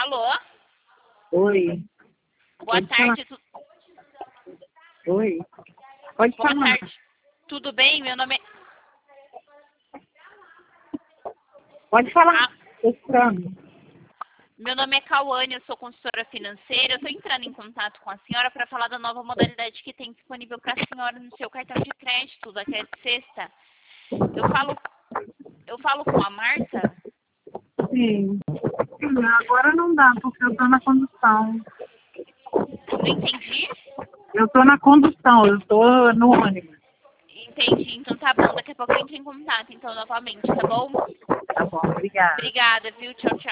Alô? Oi. Boa Pode tarde. Oi. Pode Boa falar. tarde. Tudo bem? Pode falar. Tô escutando. Meu nome é Cauane, eu sou consultora financeira. Eu estou entrando em contato com a senhora para falar da nova modalidade que tem disponível para a senhora no seu cartão de crédito daqui a sexta. Eu falo com a Marta? Sim. Agora não dá, porque eu tô na condução. Não entendi? Eu tô na condução, eu tô no ônibus. Entendi. Então tá bom. Daqui a pouco eu entro em contato, então, novamente, tá bom? Tá bom, obrigada. Obrigada, viu? Tchau, tchau.